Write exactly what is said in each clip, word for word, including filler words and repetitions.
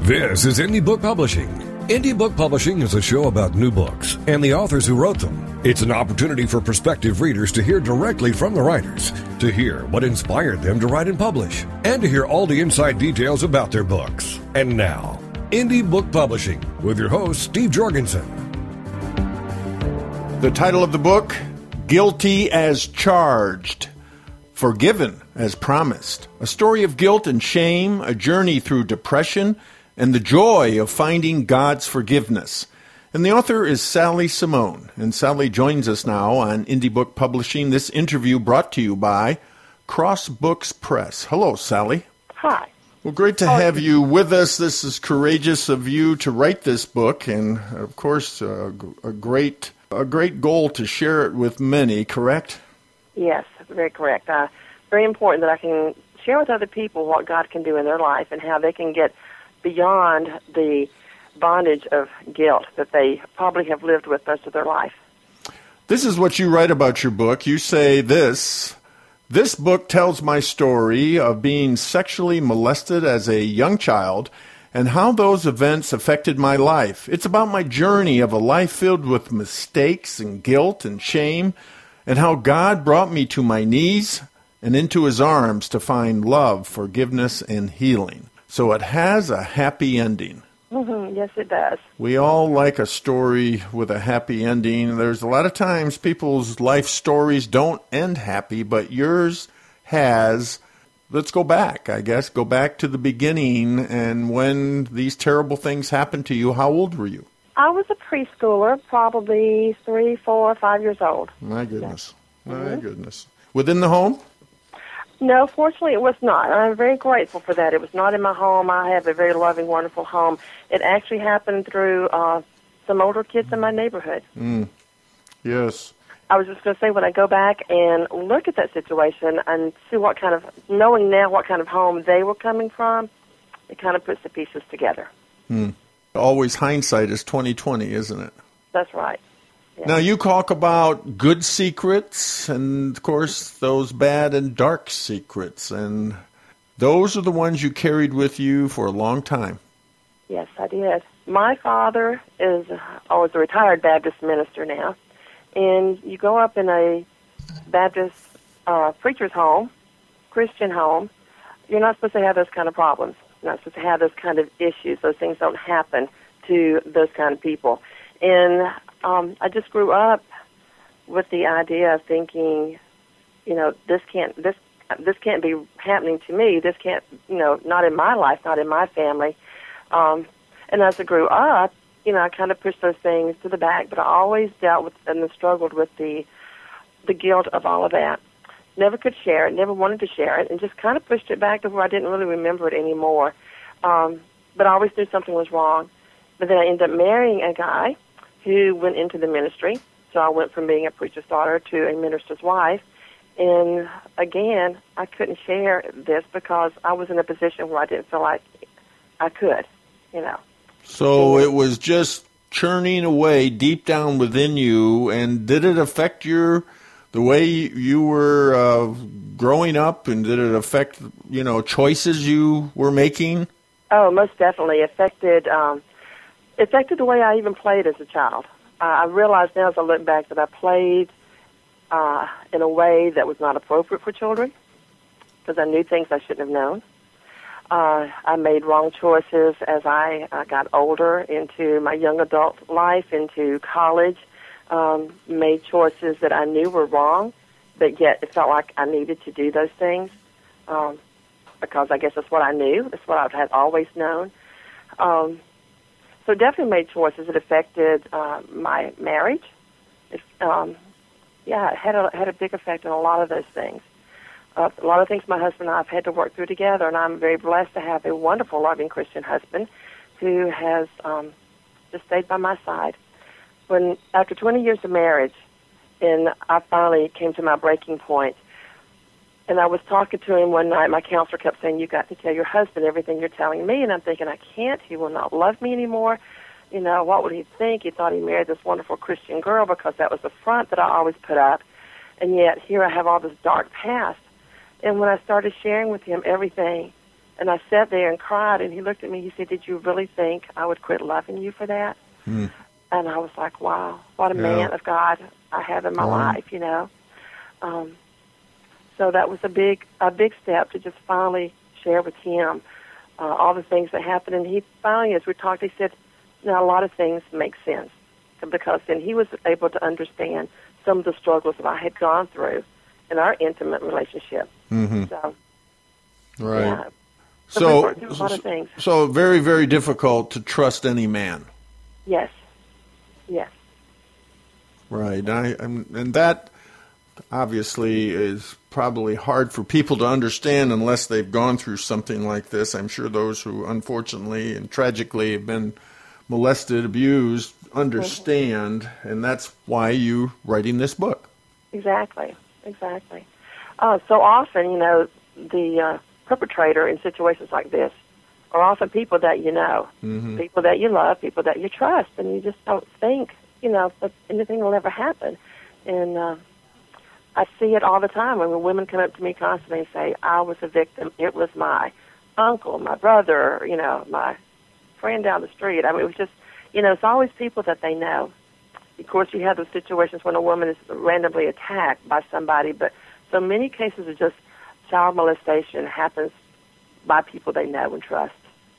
This is Indie Book Publishing. Indie Book Publishing is a show about new books and the authors who wrote them. It's an opportunity for prospective readers to hear directly from the writers, to hear what inspired them to write and publish, and to hear all the inside details about their books. And now, Indie Book Publishing with your host, Steve Jorgensen. The title of the book, Guilty as Charged, Forgiven as Promised. A story of guilt and shame, a journey through depression, and the joy of finding God's forgiveness. And the author is Sally Simone. And Sally joins us now on Indie Book Publishing. This interview brought to you by Cross Books Press. Hello, Sally. Hi. Well, great to have you with us. This is courageous of you to write this book, and of course, uh, a great a great goal to share it with many, correct? Yes, very correct. Uh, very important that I can share with other people what God can do in their life and how they can get beyond the bondage of guilt that they probably have lived with most of their life. This is what you write about your book. You say this, this book tells my story of being sexually molested as a young child and how those events affected my life. It's about my journey of a life filled with mistakes and guilt and shame, and how God brought me to my knees and into his arms to find love, forgiveness, and healing. So it has a happy ending. Mm-hmm. Yes, it does. We all like a story with a happy ending. There's a lot of times people's life stories don't end happy, but yours has. Let's go back, I guess. Go back to the beginning, and when these terrible things happened to you, how old were you? I was a preschooler, probably three, four, five years old. My goodness. My Mm-hmm. goodness. Within the home? No, fortunately it was not. I'm very grateful for that. It was not in my home. I have a very loving, wonderful home. It actually happened through uh, some older kids in my neighborhood. Mm. Yes. I was just going to say, when I go back and look at that situation and see what kind of, knowing now what kind of home they were coming from, it kind of puts the pieces together. Mm. Always hindsight is twenty twenty, isn't it? That's right. Yeah. Now, you talk about good secrets and, of course, those bad and dark secrets. And those are the ones you carried with you for a long time. Yes, I did. My father is, oh, is a retired Baptist minister now. And you go up in a Baptist uh, preacher's home, Christian home, you're not supposed to have those kind of problems. You're not supposed to have those kind of issues. Those things don't happen to those kind of people. And um, I just grew up with the idea of thinking, you know, this can't this this can't be happening to me. This can't, you know, not in my life, not in my family. Um, and as I grew up, you know, I kind of pushed those things to the back, but I always dealt with and struggled with the the guilt of all of that. Never could share it, never wanted to share it, and just kind of pushed it back to where I didn't really remember it anymore. Um, but I always knew something was wrong. But then I ended up marrying a guy who went into the ministry. So I went from being a preacher's daughter to a minister's wife. And again, I couldn't share this because I was in a position where I didn't feel like I could, you know. So it was just churning away deep down within you. And did it affect your the way you were uh, growing up? And did it affect, you know, choices you were making? Oh, most definitely. Affected um, affected the way I even played as a child. Uh, I realize now as I look back that I played uh, in a way that was not appropriate for children because I knew things I shouldn't have known. Uh, I made wrong choices as I uh, got older into my young adult life, into college, um, made choices that I knew were wrong, but yet it felt like I needed to do those things um, because I guess that's what I knew. That's what I had always known. Um, so definitely made choices that affected uh, my marriage. It, um, yeah, it had a, had a big effect on a lot of those things. Uh, a lot of things my husband and I have had to work through together, and I'm very blessed to have a wonderful, loving Christian husband who has um, just stayed by my side. When after twenty years of marriage, and I finally came to my breaking point, and I was talking to him one night, my counselor kept saying, "You got to tell your husband everything you're telling me," and I'm thinking, I can't. He will not love me anymore. You know, what would he think? He thought he married this wonderful Christian girl because that was the front that I always put up, and yet here I have all this dark past. And when I started sharing with him everything And I sat there and cried, and he looked at me. He said, "Did you really think I would quit loving you for that?" Mm. And I was like, wow, what a Yeah. man of God I have in my Um, life, you know. Um, so that was a big, a big step to just finally share with him uh, all the things that happened. And he finally, as we talked, he said, now a lot of things make sense, because then he was able to understand some of the struggles that I had gone through in our intimate relationship. Mm-hmm. So, Right. yeah. So, So, we worked through a lot of things. so very, very difficult to trust any man. Yes. Yes. Right. I, I'm, and that obviously is probably hard for people to understand unless they've gone through something like this. I'm sure those who unfortunately and tragically have been molested, abused, understand, mm-hmm. and that's why you writing this book. Exactly. Exactly. Uh, so often, you know, the uh, perpetrator in situations like this are often people that you know, mm-hmm. people that you love, people that you trust, and you just don't think, you know, that anything will ever happen. And uh, I see it all the time when women come up to me constantly and say, I was a victim. It was my uncle, my brother, you know, my friend down the street. I mean, it was just, you know, it's always people that they know. Of course, you have those situations when a woman is randomly attacked by somebody, but so many cases of just child molestation happens by people they know and trust.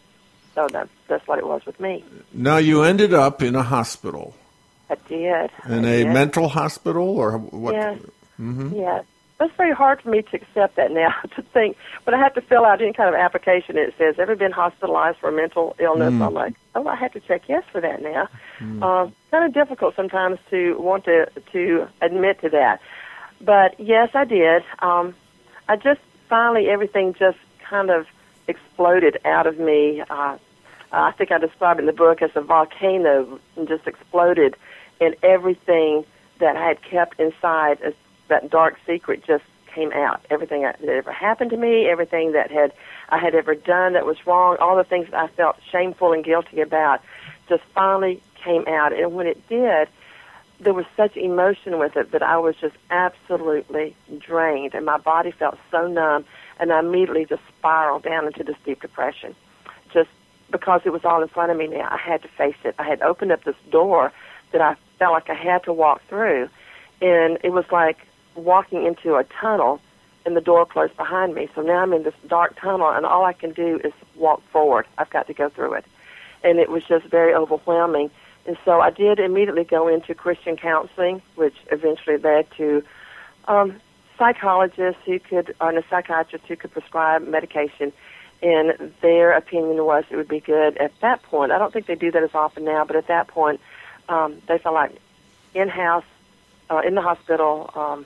So that, that's what it was with me. Now, you ended up in a hospital. I did. In I a did. mental hospital, or what? Yes. Mm-hmm. Yes. That's very hard for me to accept that now, to think. But I have to fill out any kind of application. It says, ever been hospitalized for mental illness? Mm. I'm like, oh, I have to check yes for that now. Mm. Uh, kind of difficult sometimes to want to, to admit to that. But, yes, I did. Um, I just finally, everything just kind of exploded out of me. Uh, I think I described it in the book as a volcano, and just exploded, and everything that I had kept inside, as that dark secret, just came out. Everything that had ever happened to me, everything that had I had ever done that was wrong, all the things that I felt shameful and guilty about, just finally came out. And when it did, there was such emotion with it that I was just absolutely drained, and my body felt so numb, and I immediately just spiraled down into this deep depression, just because it was all in front of me now. I had to face it. I had opened up this door that I felt like I had to walk through, and it was like walking into a tunnel, and the door closed behind me. So now I'm in this dark tunnel, and all I can do is walk forward. I've got to go through it. And it was just very overwhelming. And so I did immediately go into Christian counseling, which eventually led to um, psychologists who could, and a psychiatrist who could prescribe medication. And their opinion was it would be good at that point. I don't think they do that as often now, but at that point, um, they felt like in-house, uh, in the hospital, um,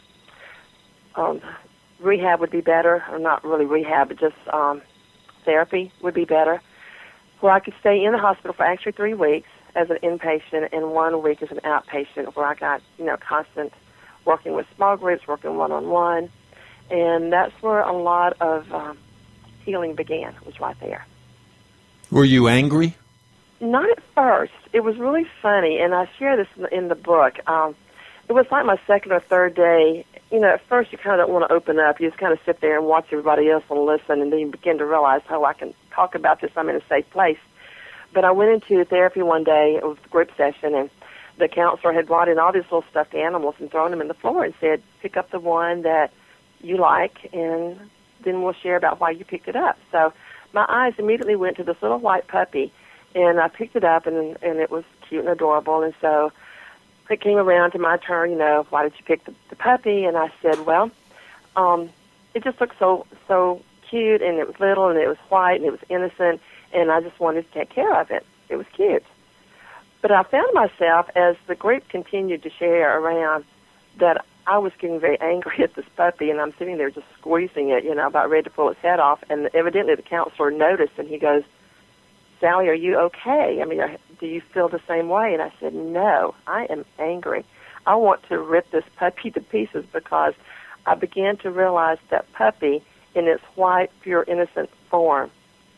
um, rehab would be better, or not really rehab, but just um, therapy would be better, where I could stay in the hospital for actually three weeks as an inpatient and one week as an outpatient, where I got, you know, constant working with small groups, working one-on-one, and that's where a lot of um, healing began, was right there. Were you angry? Not at first. It was really funny, and I share this in the, in the book. Um, it was like my second or third day. You know, at first you kind of don't want to open up. You just kind of sit there and watch everybody else and listen, and then you begin to realize, oh, I can talk about this. I'm in a safe place. But I went into therapy one day. It was a group session, and the counselor had brought in all these little stuffed animals and thrown them in the floor and said, pick up the one that you like, and then we'll share about why you picked it up. So my eyes immediately went to this little white puppy, and I picked it up, and and it was cute and adorable. And so it came around to my turn, you know, why did you pick the, the puppy? And I said, well, um, it just looked so so cute, and it was little, and it was white, and it was innocent, and I just wanted to take care of it. It was cute. But I found myself, as the group continued to share around, that I was getting very angry at this puppy, and I'm sitting there just squeezing it, you know, about ready to pull its head off. And evidently the counselor noticed, and he goes, Sally, are you okay? I mean, do you feel the same way? And I said, no, I am angry. I want to rip this puppy to pieces, because I began to realize that puppy in its white, pure, innocent form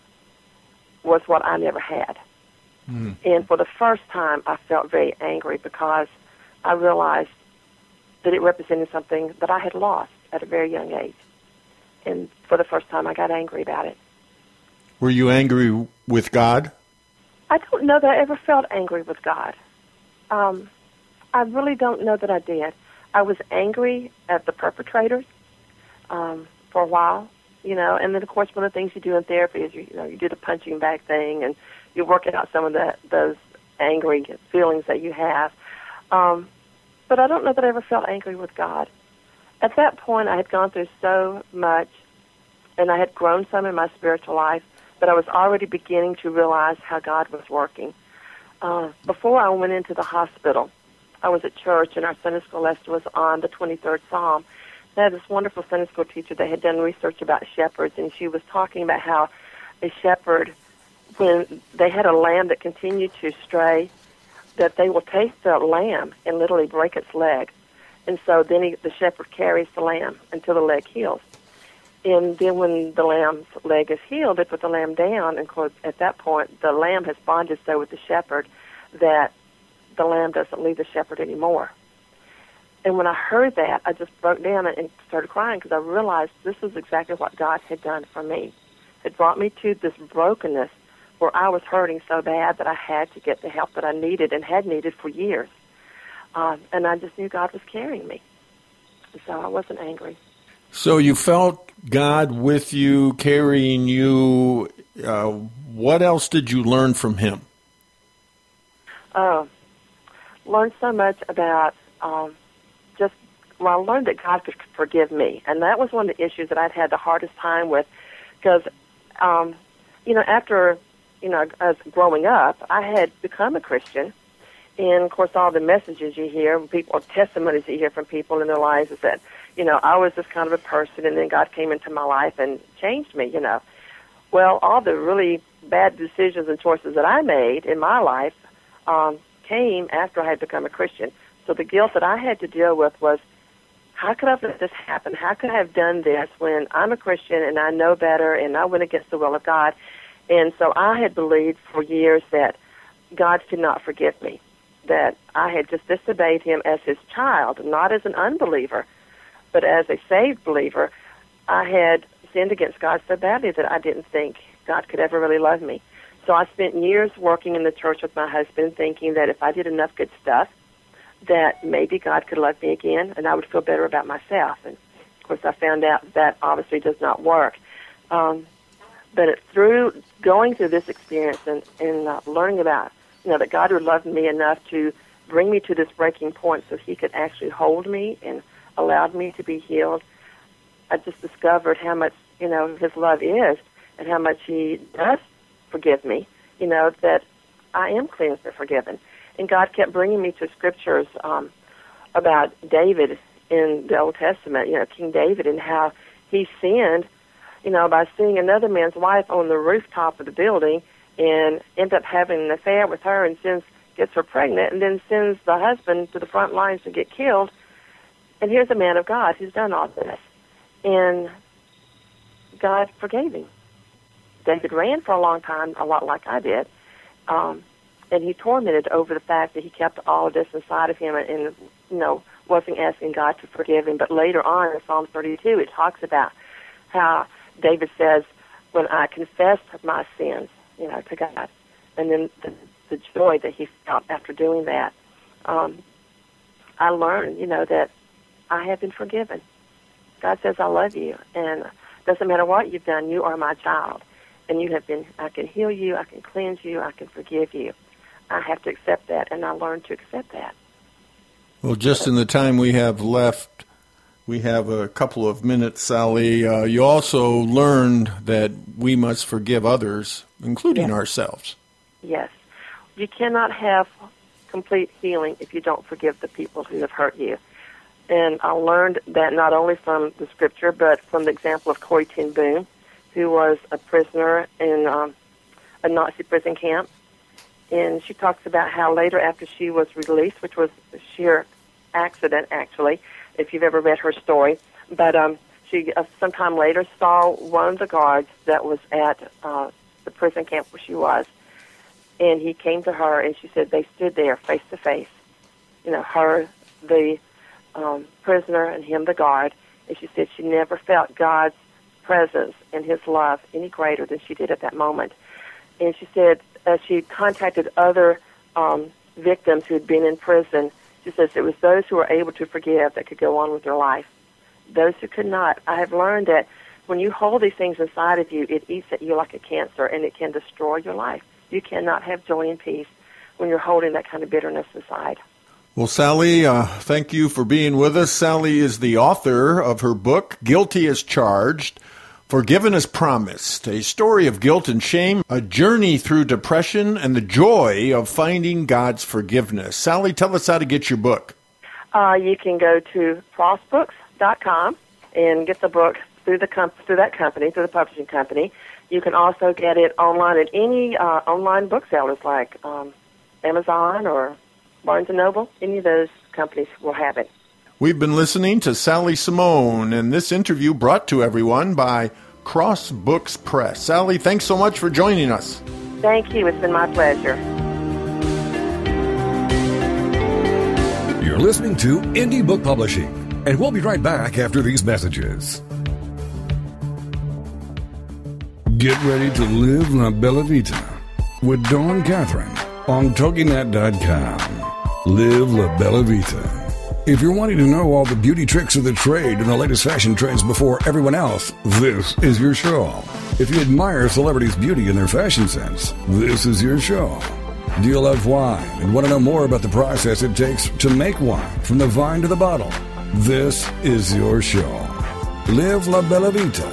was what I never had. Mm. And for the first time, I felt very angry, because I realized that it represented something that I had lost at a very young age. And for the first time, I got angry about it. Were you angry with God? I don't know that I ever felt angry with God. Um, I really don't know that I did. I was angry at the perpetrators um, for a while, you know, and then, of course, one of the things you do in therapy is you, you know, you do the punching bag thing, and you're working out some of the, those angry feelings that you have. Um, but I don't know that I ever felt angry with God. At that point, I had gone through so much, and I had grown some in my spiritual life, but I was already beginning to realize how God was working. Uh, before I went into the hospital, I was at church, and our Sunday school lesson was on the twenty-third Psalm. I had this wonderful Sunday school teacher that had done research about shepherds, and she was talking about how a shepherd, when they had a lamb that continued to stray, that they will take the lamb and literally break its leg. And so then he, the shepherd carries the lamb until the leg heals. And then when the lamb's leg is healed, they put the lamb down, and of course, at that point, the lamb has bonded so with the shepherd that the lamb doesn't leave the shepherd anymore. And when I heard that, I just broke down and started crying because I realized this is exactly what God had done for me. It brought me to this brokenness where I was hurting so bad that I had to get the help that I needed and had needed for years. Um, and I just knew God was carrying me. And so I wasn't angry. So you felt God with you, carrying you. Uh, what else did you learn from him? Uh, learned so much about um, just, well, I learned that God could forgive me. And that was one of the issues that I'd had the hardest time with because, um, you know, after, you know, as growing up, I had become a Christian. And, of course, all the messages you hear, people, testimonies you hear from people in their lives is that, you know, I was this kind of a person, and then God came into my life and changed me, you know. Well, all the really bad decisions and choices that I made in my life um, came after I had become a Christian. So the guilt that I had to deal with was, how could I have let this happen? How could I have done this when I'm a Christian and I know better and I went against the will of God? And so I had believed for years that God could not forgive me, that I had just disobeyed him as his child, not as an unbeliever, but as a saved believer. I had sinned against God so badly that I didn't think God could ever really love me. So I spent years working in the church with my husband, thinking that if I did enough good stuff, that maybe God could love me again, and I would feel better about myself. And, of course, I found out that obviously does not work. Um, but it, through going through this experience and, and uh, learning about, you know, that God would love me enough to bring me to this breaking point so he could actually hold me and allowed me to be healed, I just discovered how much, you know, his love is and how much he does forgive me, you know, that I am cleansed and forgiven. And God kept bringing me to scriptures um, about David in the Old Testament, you know, King David, and how he sinned, you know, by seeing another man's wife on the rooftop of the building and end up having an affair with her and sends, gets her pregnant and then sends the husband to the front lines to get killed. And here's a man of God who's done all this. And God forgave him. David ran for a long time, a lot like I did. Um, and he tormented over the fact that he kept all of this inside of him and, and, you know, wasn't asking God to forgive him. But later on in Psalm thirty-two, it talks about how David says, when I confessed my sins, you know, to God, and then the, the joy that he felt after doing that, um, I learned, you know, that I have been forgiven. God says, I love you, and it doesn't matter what you've done, you are my child, and you have been, I can heal you, I can cleanse you, I can forgive you. I have to accept that, and I learned to accept that. Well, just in the time we have left, we have a couple of minutes, Sally. Uh, you also learned that we must forgive others, including yes. ourselves. Yes. You cannot have complete healing if you don't forgive the people who have hurt you. And I learned that not only from the scripture, but from the example of Corrie ten Boom, who was a prisoner in um, a Nazi prison camp. And she talks about how later after she was released, which was a sheer accident, actually, if you've ever read her story, but um, she uh, sometime later saw one of the guards that was at uh, the prison camp where she was, and he came to her, and she said they stood there face to face, you know, her, the um, prisoner, and him, the guard, and she said she never felt God's presence and his love any greater than she did at that moment. And she said, as she contacted other um, victims who had been in prison, she says it was those who were able to forgive that could go on with their life. Those who could not. I have learned that when you hold these things inside of you, it eats at you like a cancer, and it can destroy your life. You cannot have joy and peace when you're holding that kind of bitterness inside. Well, Sally, uh, thank you for being with us. Sally is the author of her book, Guilty as Charged, Forgiven as Promised, a story of guilt and shame, a journey through depression, and the joy of finding God's forgiveness. Sally, tell us how to get your book. Uh, you can go to frost books dot com and get the book through the comp- through that company, through the publishing company. You can also get it online at any uh, online booksellers like um, Amazon or Barnes and Noble. Any of those companies will have it. We've been listening to Sally Simone, and this interview brought to everyone by Cross Books Press. Sally, thanks so much for joining us. Thank you. It's been my pleasure. You're listening to Indie Book Publishing, and we'll be right back after these messages. Get ready to live La Bella Vita with Dawn Catherine on Toginet dot com. Live La Bella Vita. If you're wanting to know all the beauty tricks of the trade and the latest fashion trends before everyone else, this is your show. If you admire celebrities' beauty and their fashion sense, this is your show. Do you love wine and want to know more about the process it takes to make wine from the vine to the bottle? This is your show. Live La Bella Vita.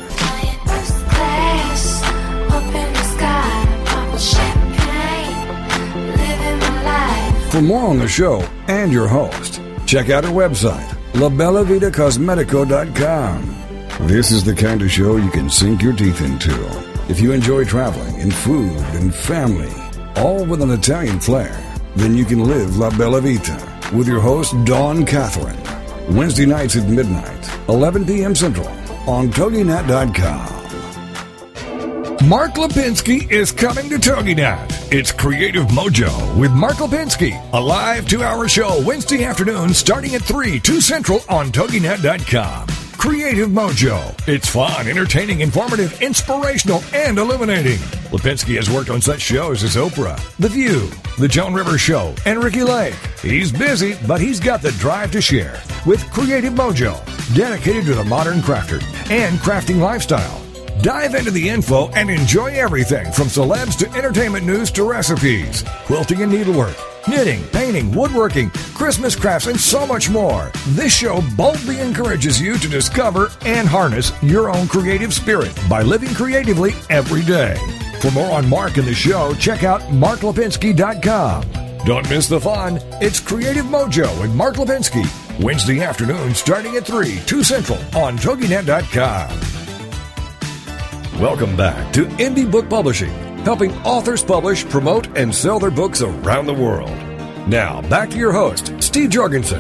For more on the show and your host, check out our website, la bella vita cosmetico dot com. This is the kind of show you can sink your teeth into. If you enjoy traveling and food and family, all with an Italian flair, then you can live La Bella Vita with your host, Dawn Catherine. Wednesday nights at midnight, eleven p.m. Central, on Toginet dot com. Mark Lipinski is coming to Toginet. It's Creative Mojo with Mark Lipinski, a live two-hour show Wednesday afternoon starting at three, two Central on Toginet dot com. Creative Mojo. It's fun, entertaining, informative, inspirational, and illuminating. Lipinski has worked on such shows as Oprah, The View, The Joan Rivers Show, and Ricky Lake. He's busy, but he's got the drive to share with Creative Mojo, dedicated to the modern crafter and crafting lifestyle. Dive into the info and enjoy everything from celebs to entertainment news to recipes, quilting and needlework, knitting, painting, woodworking, Christmas crafts, and so much more. This show boldly encourages you to discover and harness your own creative spirit by living creatively every day. For more on Mark and the show, check out mark lipinski dot com. Don't miss the fun. It's Creative Mojo with Mark Lipinski, Wednesday afternoon starting at three, two Central on Toginet dot com. Welcome back to Indie Book Publishing, helping authors publish, promote, and sell their books around the world. Now, back to your host, Steve Jorgensen.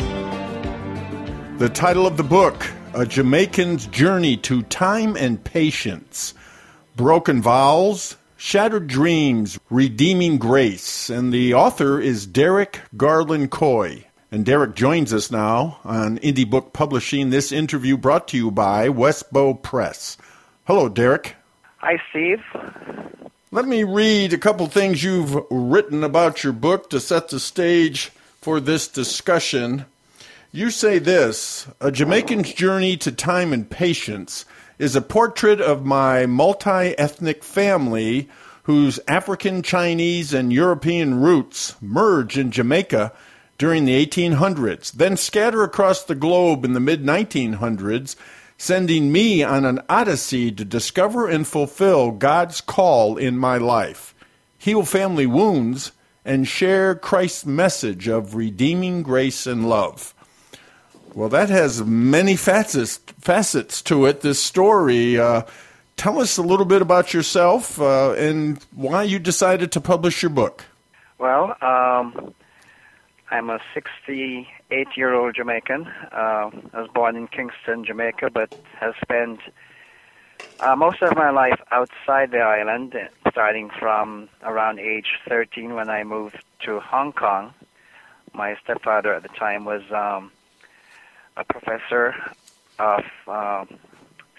The title of the book, A Jamaican's Journey to Time and Patience, Broken Vows, Shattered Dreams, Redeeming Grace, and the author is Derek Garland Coy. And Derek joins us now on Indie Book Publishing, this interview brought to you by Westbow Press. Hello, Derek. Hi, Steve. Let me read a couple things you've written about your book to set the stage for this discussion. You say this: A Jamaican's Journey to Time and Patience is a portrait of my multi-ethnic family whose African, Chinese, and European roots merge in Jamaica during the eighteen hundreds, then scatter across the globe in the mid nineteen hundreds, sending me on an odyssey to discover and fulfill God's call in my life, heal family wounds, and share Christ's message of redeeming grace and love. Well, that has many facets, facets to it, this story. Uh, tell us a little bit about yourself uh, and why you decided to publish your book. Well, um, I'm a sixty-eight-year-old Jamaican. Uh, I was born in Kingston, Jamaica, but have spent uh, most of my life outside the island, starting from around age thirteen when I moved to Hong Kong. My stepfather at the time was um, a professor of uh,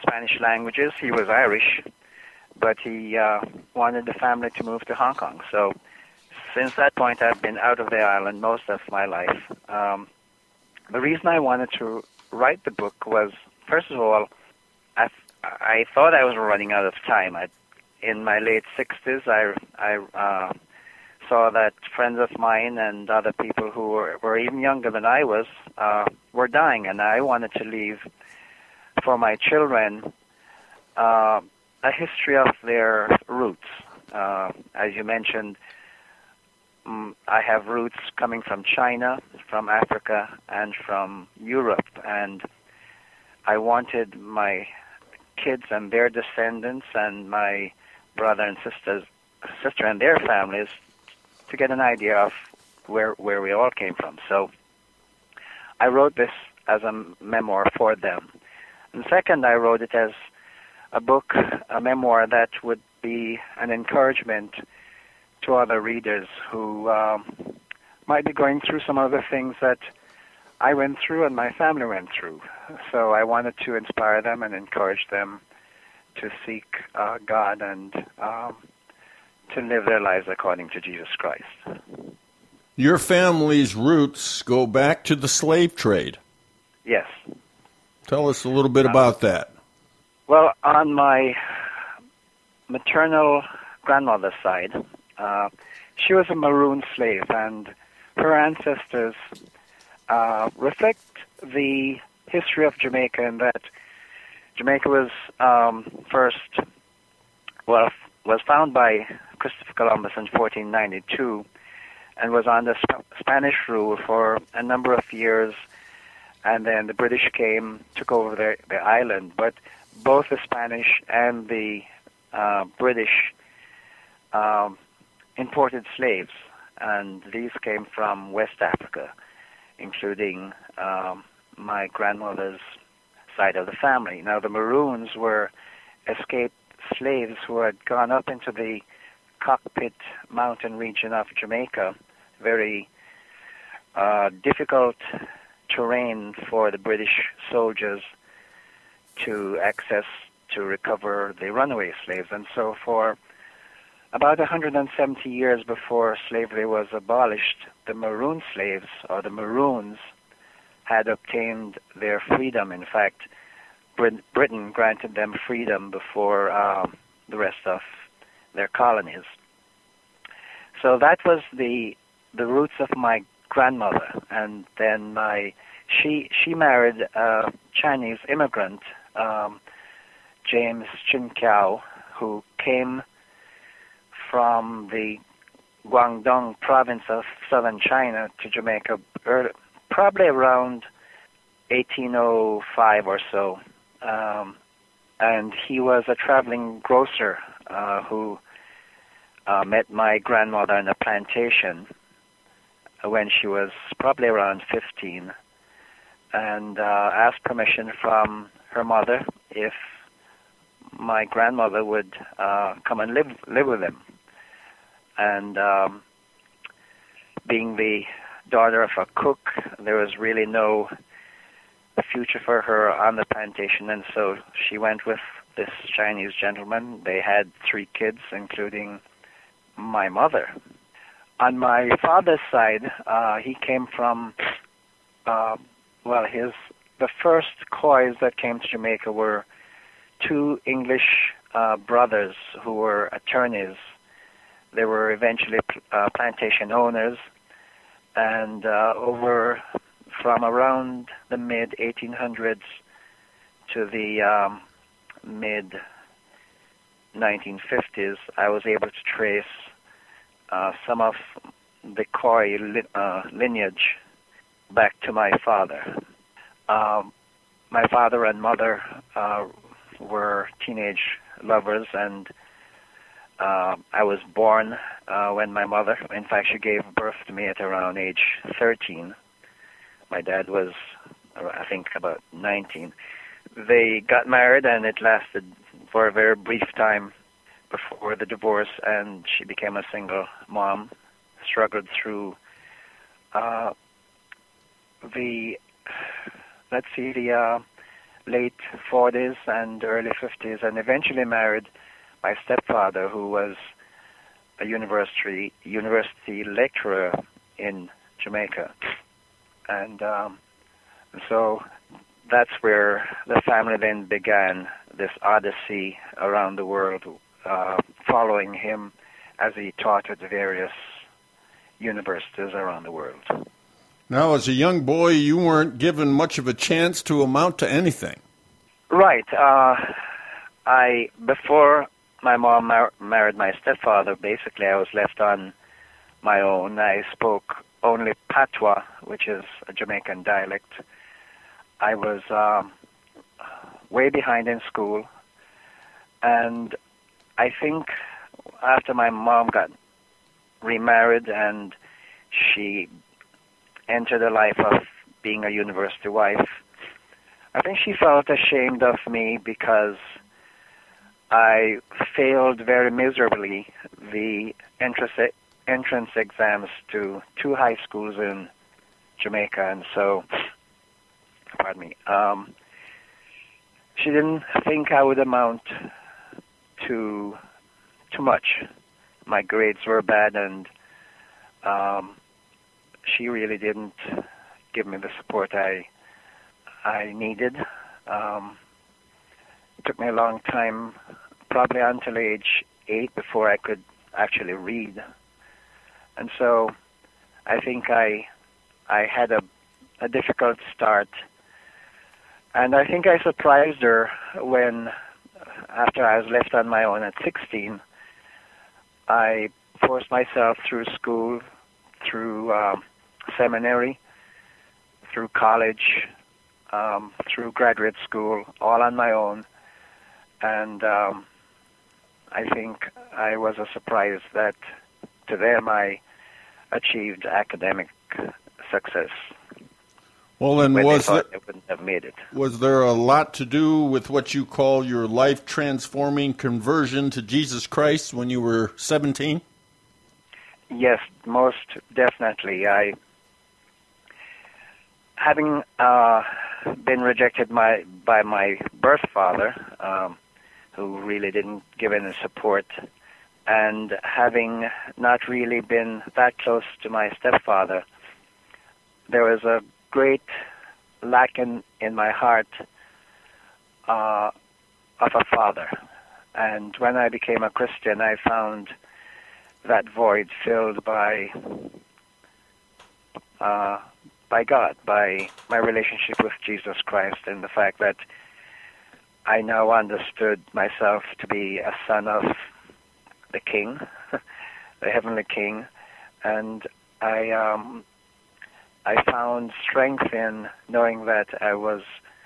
Spanish languages. He was Irish, but he uh, wanted the family to move to Hong Kong. So since that point, I've been out of the island most of my life. Um, the reason I wanted to write the book was, first of all, I, I thought I was running out of time. I, in my late sixties, I, I uh, saw that friends of mine and other people who were, were even younger than I was uh, were dying, and I wanted to leave for my children uh, a history of their roots. Uh, as you mentioned, um, I have roots coming from China, from Africa, and from Europe, and I wanted my kids and their descendants and my brother and sisters, sister and their families to get an idea of where where we all came from. So I wrote this as a memoir for them. And second, I wrote it as a book, a memoir that would be an encouragement to other readers who um, might be going through some of the things that I went through and my family went through. So I wanted to inspire them and encourage them to seek uh, God and um, to live their lives according to Jesus Christ. Your family's roots go back to the slave trade. Yes. Tell us a little bit about that. Well, on my maternal grandmother's side, uh, she was a maroon slave, and her ancestors uh, reflect the history of Jamaica in that Jamaica was um, first, well, was found by Christopher Columbus in fourteen ninety-two and was under Sp- Spanish rule for a number of years, and then the British came, took over the, the island. But both the Spanish and the uh, British um, imported slaves, and these came from West Africa, including um, my grandmother's side of the family. Now, the Maroons were escaped slaves who had gone up into the Cockpit mountain region of Jamaica, very uh, difficult terrain for the British soldiers to access to recover the runaway slaves. And so for about one hundred seventy years before slavery was abolished, the Maroon slaves, or the Maroons, had obtained their freedom. In fact, Brit- Britain granted them freedom before um, the rest of their colonies. So that was the the roots of my grandmother, and then my she she married a Chinese immigrant, um, James Chin Kiao, who came from the Guangdong province of southern China to Jamaica, early, probably around eighteen oh five or so. Um, and he was a traveling grocer uh, who uh, met my grandmother in a plantation when she was probably around fifteen, and uh, asked permission from her mother if my grandmother would uh, come and live live with him. And um, being the daughter of a cook, there was really no future for her on the plantation, and so she went with this Chinese gentleman. They had three kids, including my mother. On my father's side, uh, he came from, uh, well, his the first Khois that came to Jamaica were two English uh, brothers who were attorneys. They were eventually uh, plantation owners, and uh, over from around the mid eighteen hundreds to the um, mid nineteen fifties, I was able to trace uh, some of the Khoi li- uh, lineage back to my father. Um, my father and mother uh, were teenage lovers, and uh, I was born uh, when my mother, in fact, she gave birth to me at around age thirteen. My dad was, I think, about nineteen. They got married, and it lasted for a very brief time before the divorce, and she became a single mom, struggled through uh, the, let's see, the uh, late forties and early fifties, and eventually married my stepfather, who was a university university lecturer in Jamaica. And um, so that's where the family then began this odyssey around the world, uh, following him as he taught at the various universities around the world. Now, as a young boy, you weren't given much of a chance to amount to anything. Right. Uh, I before my mom mar- married my stepfather, basically I was left on my own. I spoke only Patois, which is a Jamaican dialect. I was um, way behind in school, and I think after my mom got remarried and she entered the life of being a university wife, I think she felt ashamed of me because I failed very miserably the entrance entrance exams to two high schools in Jamaica, and so, pardon me, um, she didn't think I would amount to too much. My grades were bad, and um, she really didn't give me the support I I needed. Um, it took me a long time, probably until age eight, before I could actually read. And so I think I I had a, a difficult start. And I think I surprised her when, after I was left on my own at sixteen, I forced myself through school, through um, seminary, through college, um, through graduate school, all on my own. And um, I think I was a surprise that to them I achieved academic success. Well, then when was they thought there, I wouldn't have made it. was there a lot to do with what you call your life-transforming conversion to Jesus Christ when you were seventeen? Yes, most definitely. I, having uh, been rejected my, by my birth father, um, who really didn't give any support, and having not really been that close to my stepfather, there was a great lack in, in my heart uh, of a father. And when I became a Christian, I found that void filled by uh, by God, by my relationship with Jesus Christ, and the fact that I now understood myself to be a son of the King, the Heavenly King, and I um, I found strength in knowing that I was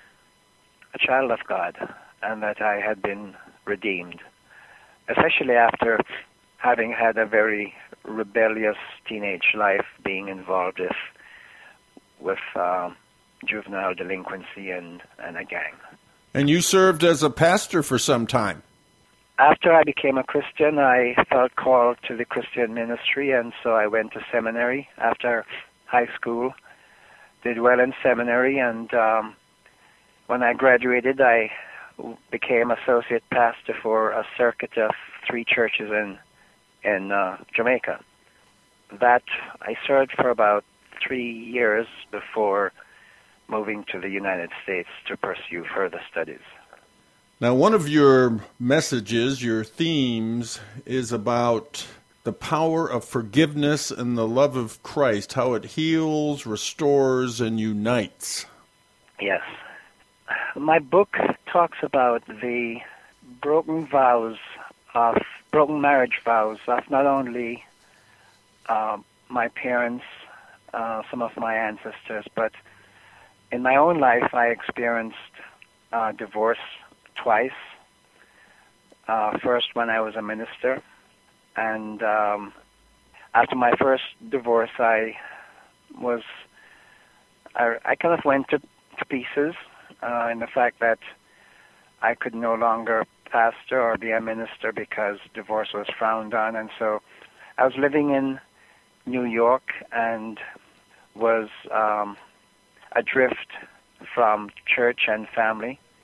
a child of God and that I had been redeemed, especially after having had a very rebellious teenage life, being involved with, with um, juvenile delinquency and, and a gang. And you served as a pastor for some time. After I became a Christian, I felt called to the Christian ministry, and so I went to seminary after high school, did well in seminary, and um, when I graduated, I became associate pastor for a circuit of three churches in in uh, Jamaica. That I served for about three years before moving to the United States to pursue further studies. Now, one of your messages, your themes, is about the power of forgiveness and the love of Christ, how it heals, restores, and unites. Yes. My book talks about the broken vows of, broken marriage vows of not only uh, my parents, uh, some of my ancestors, but in my own life I experienced uh, divorce twice. Uh, first when I was a minister, and um, after my first divorce I was, I, I kind of went to, to pieces uh, in the fact that I could no longer pastor or be a minister because divorce was frowned on, and so I was living in New York and was um, adrift from church and family.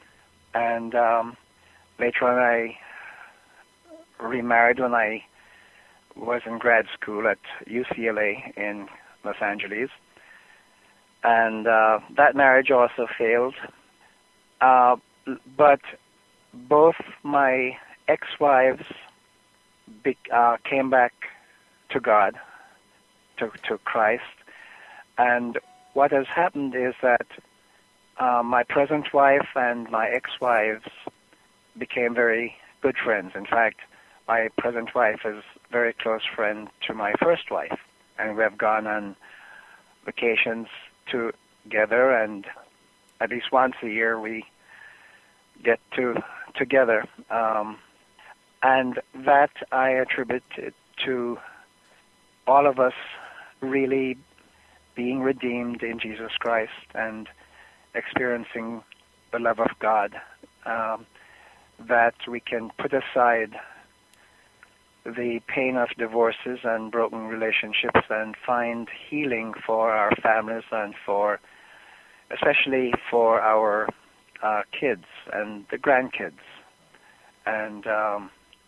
and um, later on I remarried when I was in grad school at U C L A in Los Angeles, and uh, that marriage also failed. Uh, but both my ex-wives be, uh, came back to God, to, to Christ, and what has happened is that uh, my present wife and my ex-wives became very good friends. In fact, my present wife is a very close friend to my first wife, and we have gone on vacations together, and at least once a year we get to together. Um, and that I attribute to all of us really being redeemed in Jesus Christ and experiencing the love of God, um, that we can put aside the pain of divorces and broken relationships and find healing for our families and for, especially for our uh, kids and the grandkids. And um,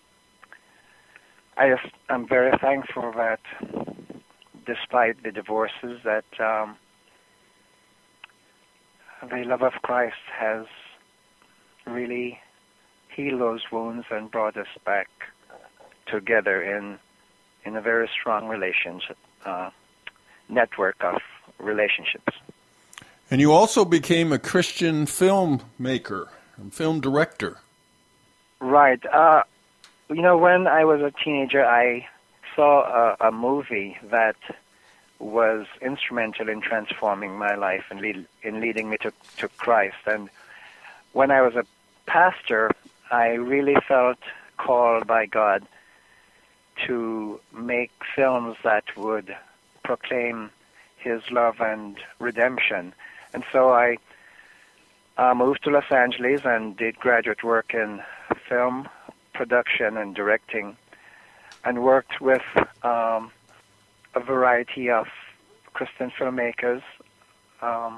I just, I'm very thankful that despite the divorces, that um, the love of Christ has really healed those wounds and brought us back together in in a very strong relationship uh, network of relationships. And you also became a Christian filmmaker and film director. Right. Uh, you know, when I was a teenager, I saw a, a movie that was instrumental in transforming my life and lead, in leading me to, to Christ. And when I was a pastor, I really felt called by God to make films that would proclaim His love and redemption. And so I uh, moved to Los Angeles and did graduate work in film production and directing, and worked with um, a variety of Christian filmmakers. Um,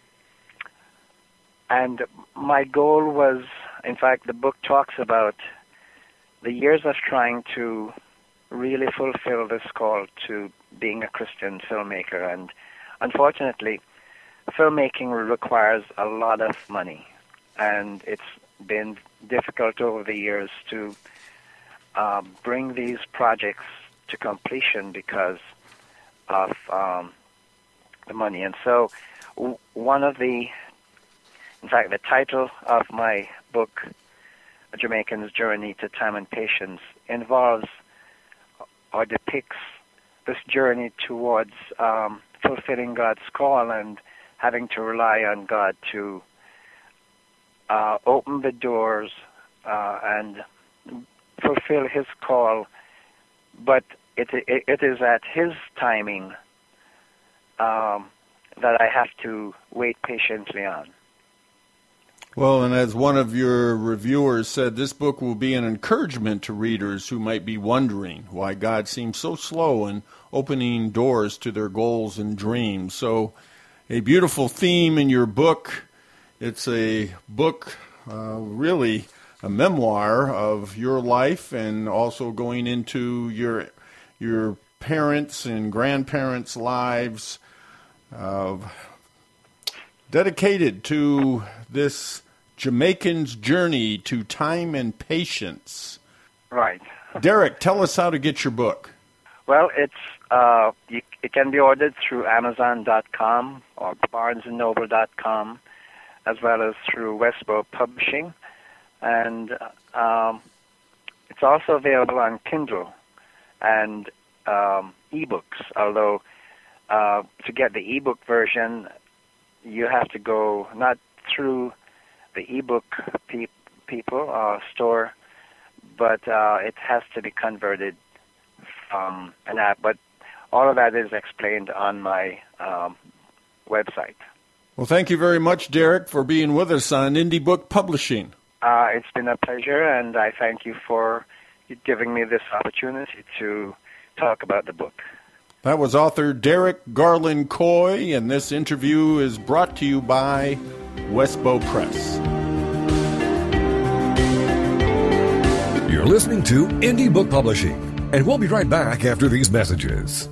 and my goal was, in fact, the book talks about the years of trying to really fulfill this call to being a Christian filmmaker. And unfortunately, filmmaking requires a lot of money, and it's been difficult over the years to uh, bring these projects to completion because of um, the money. And so w- one of the, in fact, the title of my book, A Jamaican's Journey to Time and Patience, involves or depicts this journey towards um, fulfilling God's call and having to rely on God to uh, open the doors uh, and fulfill His call, but it, it, it is at His timing um, that I have to wait patiently on. Well, and as one of your reviewers said, this book will be an encouragement to readers who might be wondering why God seems so slow in opening doors to their goals and dreams. So a beautiful theme in your book. It's a book, uh, really a memoir of your life, and also going into your your parents' and grandparents' lives, uh, dedicated to this Jamaican's journey to time and patience. Right. Derek, tell us how to get your book. Well, it's uh, you, it can be ordered through Amazon dot com or Barnes and Noble dot com, as well as through Westbow Publishing. And um, it's also available on Kindle and um, ebooks, although uh, to get the ebook version, you have to go not through the ebook pe- people or store, but uh, it has to be converted from an app. But all of that is explained on my um, website. Well, thank you very much, Derek, for being with us on Indie Book Publishing. Uh, it's been a pleasure, and I thank you for giving me this opportunity to talk about the book. That was author Derek Garland Coy, and this interview is brought to you by Westbow Press. You're listening to Indie Book Publishing, and we'll be right back after these messages.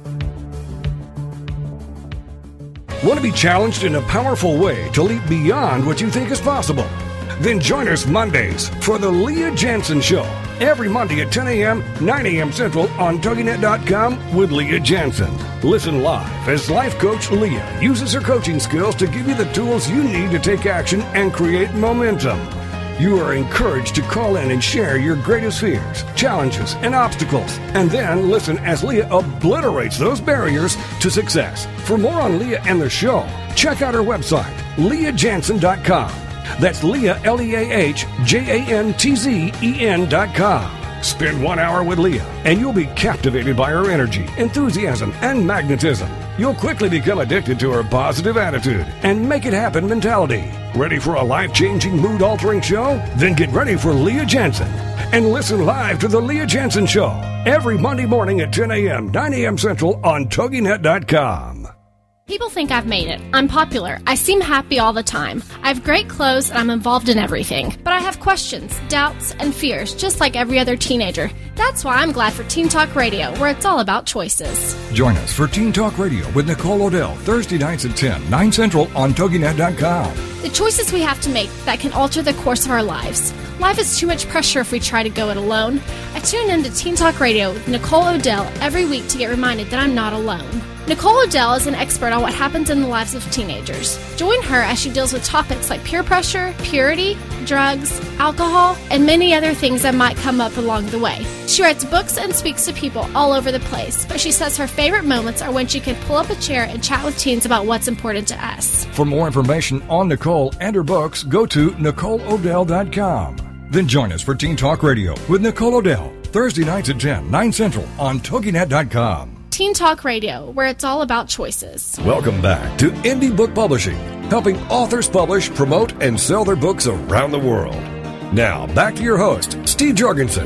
Want to be challenged in a powerful way to leap beyond what you think is possible? Then join us Mondays for the Leah Jansen Show. Every Monday at ten a.m., nine a.m. Central on Toginet dot com with Leah Jansen. Listen live as life coach Leah uses her coaching skills to give you the tools you need to take action and create momentum. You are encouraged to call in and share your greatest fears, challenges, and obstacles, and then listen as Leah obliterates those barriers to success. For more on Leah and the show, check out her website, Leah Jansen dot com. That's Leah, L E A H J A N T Z E N dot com. Spend one hour with Leah, and you'll be captivated by her energy, enthusiasm, and magnetism. You'll quickly become addicted to her positive attitude and make it happen mentality. Ready for a life-changing, mood-altering show? Then get ready for Leah Jansen and listen live to the Leah Jansen Show every Monday morning at ten a.m., nine a.m. Central on Toginet dot com. People think I've made it. I'm popular. I seem happy all the time. I have great clothes and I'm involved in everything. But I have questions, doubts, and fears, just like every other teenager. That's why I'm glad for Teen Talk Radio, where it's all about choices. Join us for Teen Talk Radio with Nicole Odell, Thursday nights at ten, nine Central on Toginet dot com. The choices we have to make that can alter the course of our lives. Life is too much pressure if we try to go it alone. I tune in to Teen Talk Radio with Nicole Odell every week to get reminded that I'm not alone. Nicole Odell is an expert on what happens in the lives of teenagers. Join her as she deals with topics like peer pressure, purity, drugs, alcohol, and many other things that might come up along the way. She writes books and speaks to people all over the place, but she says her favorite moments are when she can pull up a chair and chat with teens about what's important to us. For more information on Nicole and her books, go to Nicole Odell dot com. Then join us for Teen Talk Radio with Nicole Odell, Thursday nights at ten, nine Central on Toginet dot com. Teen Talk Radio, where it's all about choices. Welcome back to Indie Book Publishing, helping authors publish, promote, and sell their books around the world. Now, back to your host, Steve Jorgensen.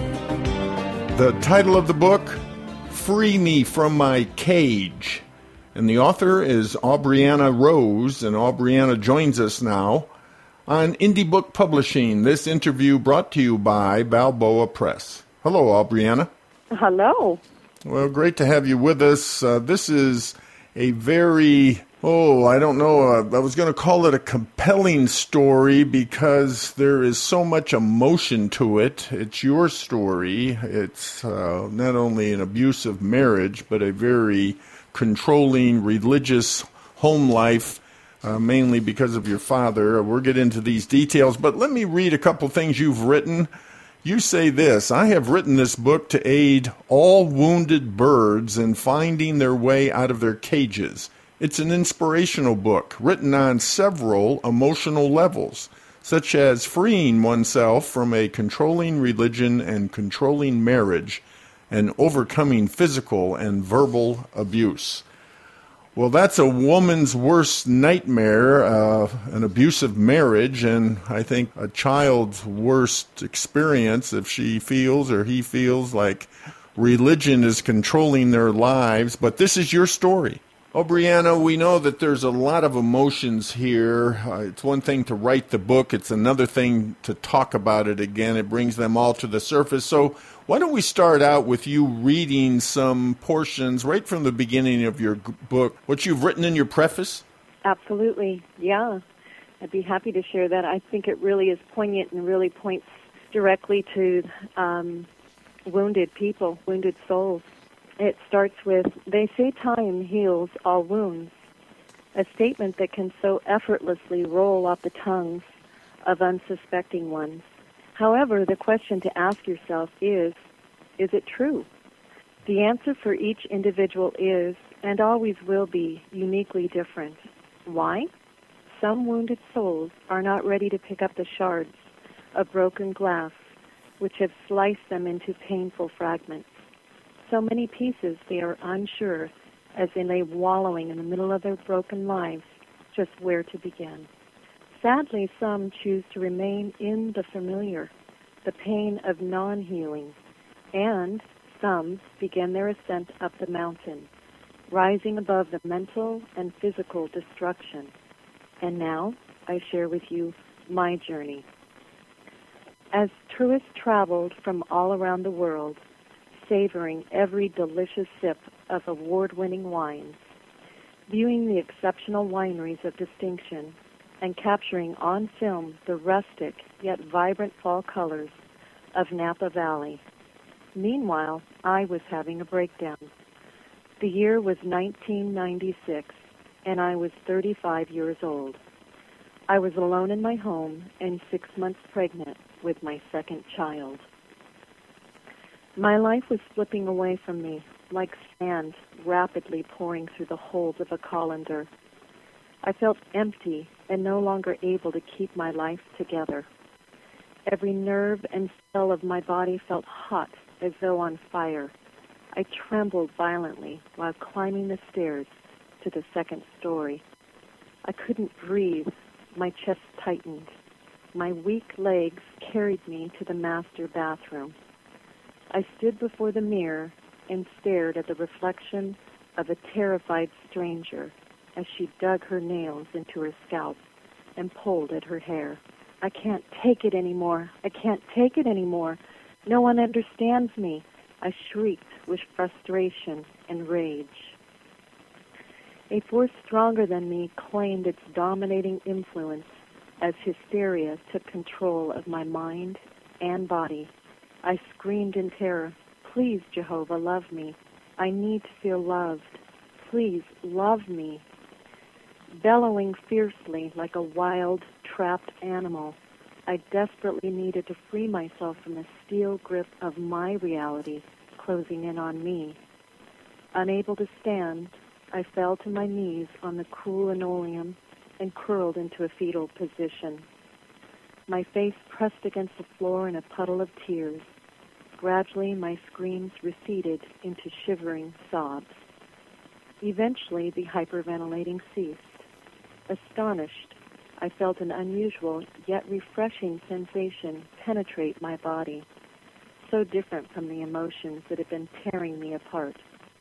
The title of the book, Free Me from My Cage. And the author is Aubriana Rose, and Aubriana joins us now on Indie Book Publishing. This interview brought to you by Balboa Press. Hello, Aubriana. Hello. Well, great to have you with us. Uh, this is a very, oh, I don't know, uh, I was going to call it a compelling story because there is so much emotion to it. It's your story. It's uh, not only an abusive marriage, but a very controlling religious home life, uh, mainly because of your father. We'll get into these details, but let me read a couple things you've written. You say this: I have written this book to aid all wounded birds in finding their way out of their cages. It's an inspirational book written on several emotional levels, such as freeing oneself from a controlling religion and controlling marriage and overcoming physical and verbal abuse. Well, that's a woman's worst nightmare, uh, an abusive marriage, and I think a child's worst experience if she feels or he feels like religion is controlling their lives. But this is your story. Aubriana, we know that there's a lot of emotions here. Uh, it's one thing to write the book. It's another thing to talk about it again. It brings them all to the surface. So why don't we start out with you reading some portions right from the beginning of your g- book, what you've written in your preface? Absolutely, yeah. I'd be happy to share that. I think it really is poignant and really points directly to um, wounded people, wounded souls. It starts with, they say time heals all wounds, a statement that can so effortlessly roll off the tongues of unsuspecting ones. However, the question to ask yourself is, is it true? The answer for each individual is, and always will be, uniquely different. Why? Some wounded souls are not ready to pick up the shards of broken glass which have sliced them into painful fragments. So many pieces they are unsure as they lay wallowing in the middle of their broken lives, just where to begin. Sadly, some choose to remain in the familiar, the pain of non-healing, and some begin their ascent up the mountain, rising above the mental and physical destruction. And now I share with you my journey. As tourists traveled from all around the world, savoring every delicious sip of award-winning wines, viewing the exceptional wineries of distinction, and capturing on film the rustic yet vibrant fall colors of Napa Valley. Meanwhile, I was having a breakdown. The year was nineteen ninety-six, and I was thirty-five years old. I was alone in my home and six months pregnant with my second child. My life was slipping away from me like sand rapidly pouring through the holes of a colander. I felt empty and no longer able to keep my life together. Every nerve and cell of my body felt hot as though on fire. I trembled violently while climbing the stairs to the second story. I couldn't breathe. My chest tightened. My weak legs carried me to the master bathroom. I stood before the mirror and stared at the reflection of a terrified stranger as she dug her nails into her scalp and pulled at her hair. I can't take it anymore. I can't take it anymore. No one understands me. I shrieked with frustration and rage. A force stronger than me claimed its dominating influence as hysteria took control of my mind and body. I screamed in terror, "Please, Jehovah, love me. I need to feel loved. Please, love me." Bellowing fiercely like a wild, trapped animal, I desperately needed to free myself from the steel grip of my reality closing in on me. Unable to stand, I fell to my knees on the cool linoleum and curled into a fetal position. My face pressed against the floor in a puddle of tears. Gradually, my screams receded into shivering sobs. Eventually, the hyperventilating ceased. Astonished, I felt an unusual yet refreshing sensation penetrate my body, so different from the emotions that had been tearing me apart.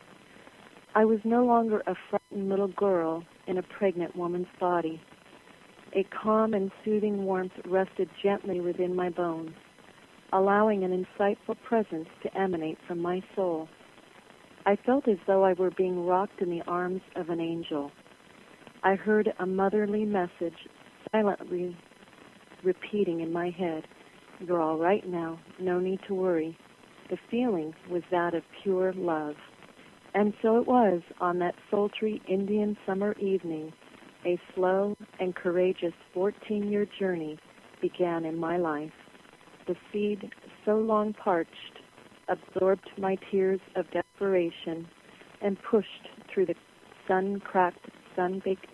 I was no longer a frightened little girl in a pregnant woman's body. A calm and soothing warmth rested gently within my bones, allowing an insightful presence to emanate from my soul. I felt as though I were being rocked in the arms of an angel. I heard a motherly message silently repeating in my head, "You're all right now, no need to worry." The feeling was that of pure love. And so it was on that sultry Indian summer evening, a slow and courageous fourteen-year journey began in my life. The seed, so long parched, absorbed my tears of desperation and pushed through the sun-cracked, sun-baked,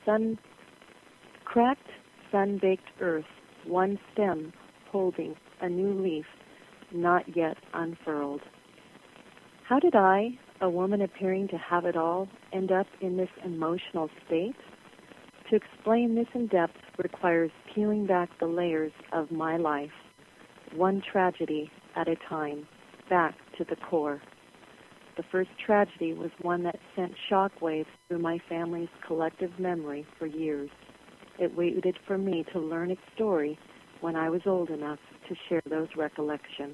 sun-cracked, sun-baked earth, one stem holding a new leaf not yet unfurled. How did I, a woman appearing to have it all, end up in this emotional state? To explain this in depth requires peeling back the layers of my life, one tragedy at a time, back to the core. The first tragedy was one that sent shockwaves through my family's collective memory for years. It waited for me to learn its story when I was old enough to share those recollections.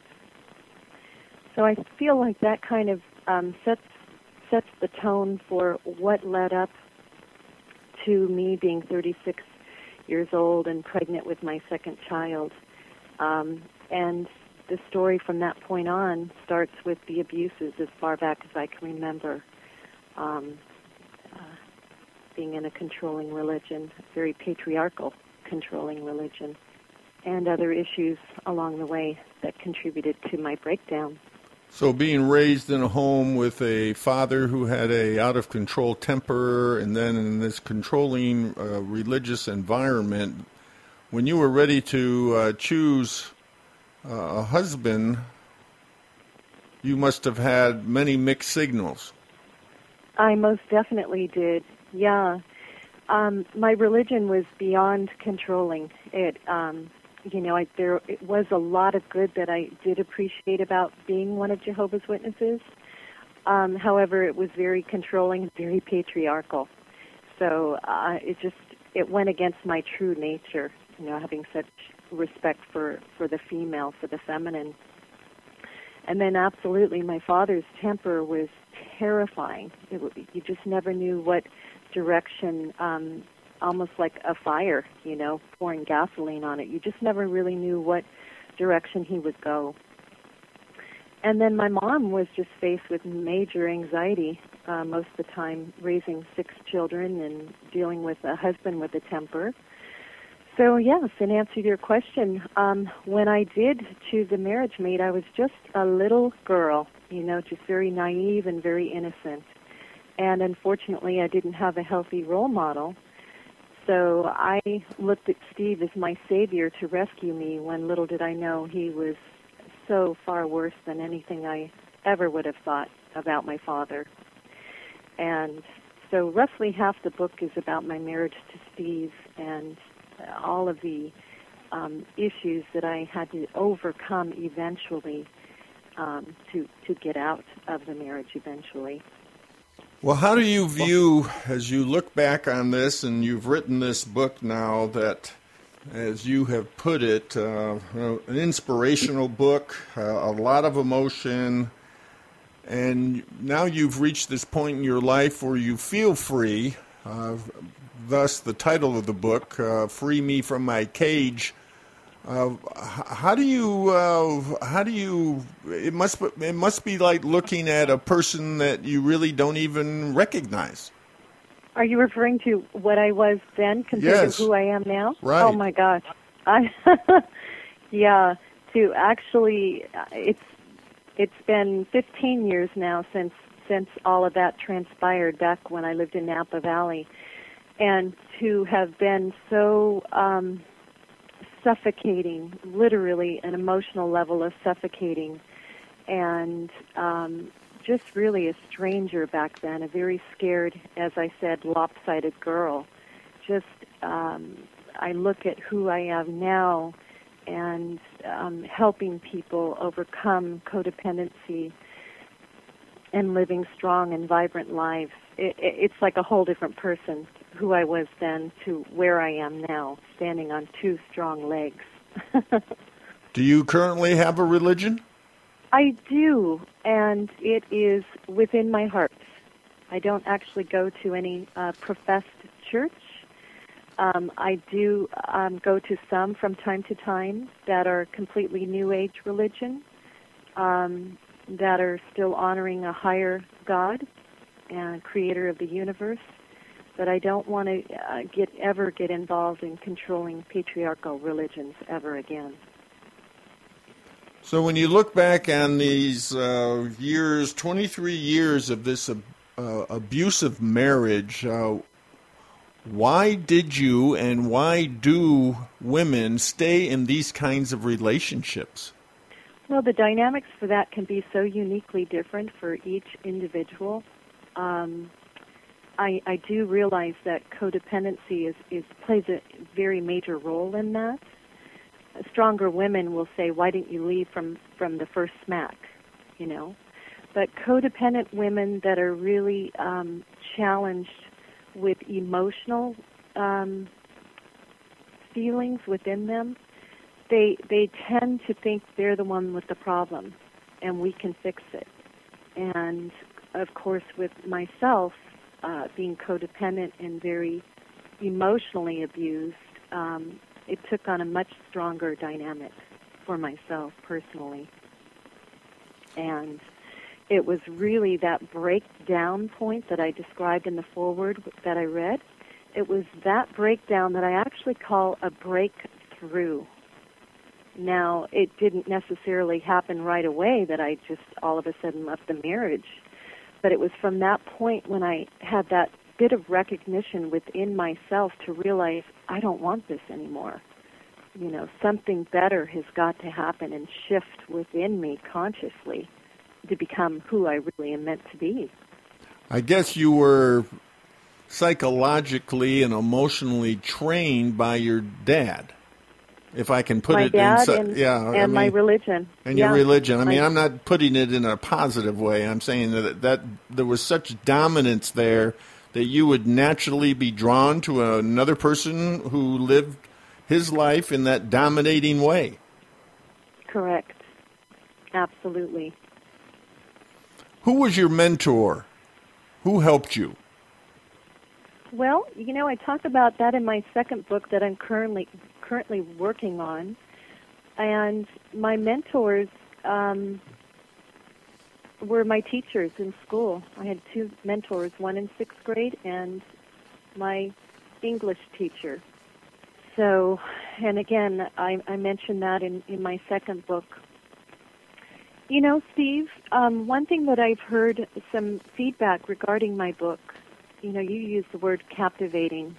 So I feel like that kind of um, sets sets the tone for what led up to me being thirty-six years old and pregnant with my second child. Um, and the story from that point on starts with the abuses as far back as I can remember. Um, uh, being in a controlling religion, very patriarchal controlling religion, and other issues along the way that contributed to my breakdown. So being raised in a home with a father who had a out-of-control temper, and then in this controlling uh, religious environment, when you were ready to uh, choose uh, a husband, you must have had many mixed signals. I most definitely did, yeah. Um, my religion was beyond controlling. It um, You know, I, there it was a lot of good that I did appreciate about being one of Jehovah's Witnesses. Um, however, it was very controlling, very patriarchal. So uh, it just it went against my true nature. You know, having such respect for, for the female, for the feminine. And then absolutely my father's temper was terrifying. It would, you just never knew what direction, um, almost like a fire, you know, pouring gasoline on it. You just never really knew what direction he would go. And then my mom was just faced with major anxiety uh, most of the time, raising six children and dealing with a husband with a temper. So, yes, in answer to your question, um, when I did choose a marriage mate, I was just a little girl, you know, just very naive and very innocent. And unfortunately, I didn't have a healthy role model. So I looked at Steve as my savior to rescue me when little did I know he was so far worse than anything I ever would have thought about my father. And so roughly half the book is about my marriage to Steve and all of the um, issues that I had to overcome eventually um, to, to get out of the marriage eventually. Well, how do you view, as you look back on this, and you've written this book now that, as you have put it, uh, an inspirational book, uh, a lot of emotion, and now you've reached this point in your life where you feel free, uh, thus the title of the book, uh, Free Me from My Cage. Uh, how do you, uh, how do you, it must, it must be like looking at a person that you really don't even recognize. Are you referring to what I was then compared Yes. to who I am now? Right. Oh my gosh. I, yeah, to actually, it's, it's been fifteen years now since, since all of that transpired back when I lived in Napa Valley. And to have been so, um, suffocating, literally an emotional level of suffocating, and um, just really a stranger back then, a very scared, as I said, lopsided girl. Just, um, I look at who I am now and um, helping people overcome codependency and living strong and vibrant lives. It, it, it's like a whole different person, who I was then to where I am now, standing on two strong legs. Do you currently have a religion? I do, and it is within my heart. I don't actually go to any uh, professed church. Um, I do um, go to some from time to time that are completely New Age religion, um, that are still honoring a higher God and creator of the universe. But I don't want to uh, get ever get involved in controlling patriarchal religions ever again. So when you look back on these uh, years, twenty-three years of this uh, uh, abusive marriage, uh, why did you and why do women stay in these kinds of relationships? Well, the dynamics for that can be so uniquely different for each individual. Um, I, I do realize that codependency is, is plays a very major role in that. Stronger women will say, why didn't you leave from, from the first smack, you know? But codependent women that are really um, challenged with emotional um, feelings within them, they they tend to think they're the one with the problem and we can fix it. And, of course, with myself, Uh, being codependent and very emotionally abused, um, it took on a much stronger dynamic for myself personally. And it was really that breakdown point that I described in the foreword that I read. It was that breakdown that I actually call a breakthrough. Now, it didn't necessarily happen right away that I just all of a sudden left the marriage. But it was from that point when I had that bit of recognition within myself to realize I don't want this anymore. You know, something better has got to happen and shift within me consciously to become who I really am meant to be. I guess you were psychologically and emotionally trained by your dad, if I can put my it dad in, and, yeah, and I mean, my religion. And yeah. your religion. I mean, my, I'm not putting it in a positive way. I'm saying that, that there was such dominance there that you would naturally be drawn to another person who lived his life in that dominating way. Correct. Absolutely. Who was your mentor? Who helped you? Well, you know, I talk about that in my second book that I'm currently currently working on. And my mentors um, were my teachers in school. I had two mentors, one in sixth grade and my English teacher. So, and again, I, I mentioned that in, in my second book. You know, Steve, um, one thing that I've heard some feedback regarding my book, you know, you use the word captivating,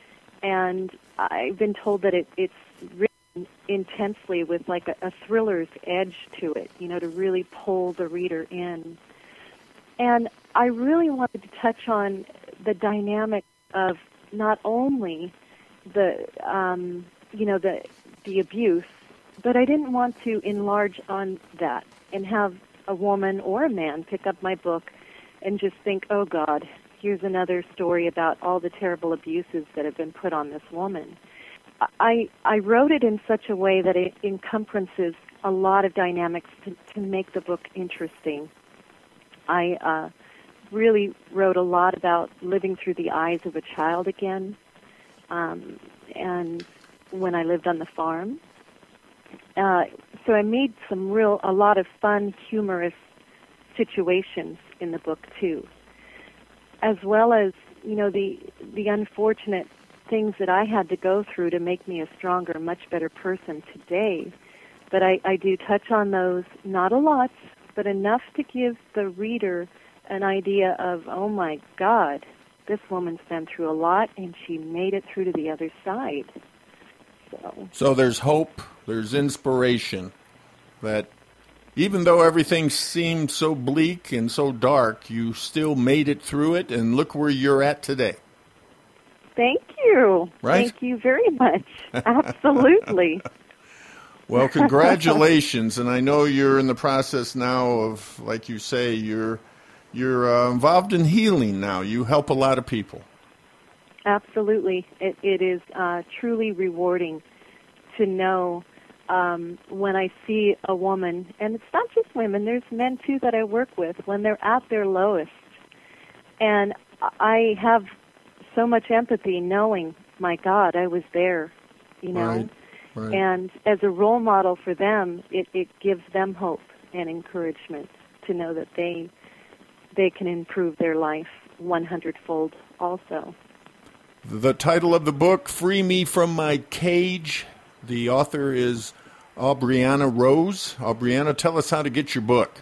and I've been told that it, it's written intensely with like a, a thriller's edge to it, you know, to really pull the reader in. And I really wanted to touch on the dynamic of not only the, um, you know, the the abuse, but I didn't want to enlarge on that and have a woman or a man pick up my book and just think, oh, God, here's another story about all the terrible abuses that have been put on this woman. I I wrote it in such a way that it encompasses a lot of dynamics to, to make the book interesting. I uh, really wrote a lot about living through the eyes of a child again, um, and when I lived on the farm. Uh, so I made some real, a lot of fun, humorous situations in the book too, as well as, you know, the the unfortunate things that I had to go through to make me a stronger, much better person today. But I, I do touch on those, not a lot, but enough to give the reader an idea of, oh my God, this woman's been through a lot and she made it through to the other side. So, so there's hope, there's inspiration, that even though everything seemed so bleak and so dark, you still made it through it, and look where you're at today. Thank you. Right? Thank you very much. Absolutely. Well, congratulations, and I know you're in the process now of, like you say, you're you're uh, involved in healing now. You help a lot of people. Absolutely. It, it is uh, truly rewarding to know um, when I see a woman, and it's not just women, there's men too that I work with, when they're at their lowest. And I have so much empathy knowing, my God, I was there, you know. Right, right. And as a role model for them, it, it gives them hope and encouragement to know that they they can improve their life one hundred fold also. The title of the book, Free Me from My Cage. The author is Aubriana Rose. Aubriana, tell us how to get your book.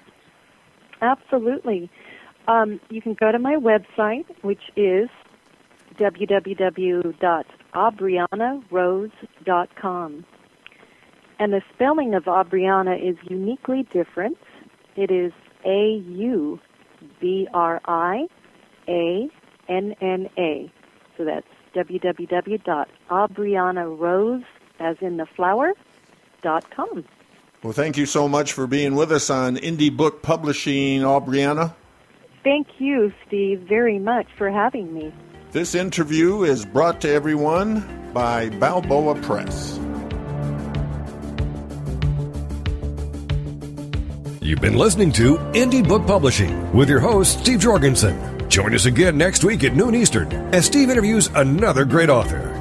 Absolutely. Um, you can go to my website, which is w w w dot aubriana rose dot com. And the spelling of Aubriana is uniquely different. It is A U B R I A N N A. So that's w w w dot aubriana rose, as in the flower, dot com. Well, thank you so much for being with us on Indie Book Publishing, Aubriana. Thank you, Steve, very much for having me. This interview is brought to everyone by Balboa Press. You've been listening to Indie Book Publishing with your host, Steve Jorgensen. Join us again next week at noon Eastern as Steve interviews another great author.